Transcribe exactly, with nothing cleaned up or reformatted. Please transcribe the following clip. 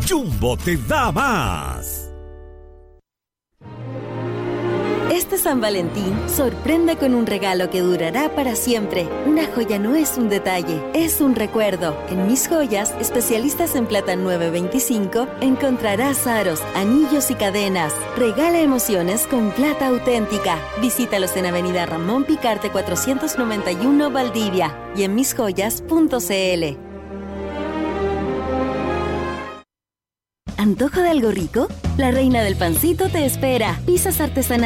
Jumbo te da más. Este San Valentín, sorprende con un regalo que durará para siempre. Una joya no es un detalle, es un recuerdo. En Mis Joyas, especialistas en plata nueve veinticinco, encontrarás aros, anillos y cadenas. Regala emociones con plata auténtica. Visítalos en Avenida Ramón Picarte cuatrocientos noventa y uno, Valdivia, y en mis joyas punto c l. ¿Antojo de algo rico? La reina del pancito te espera. Pizzas artesanales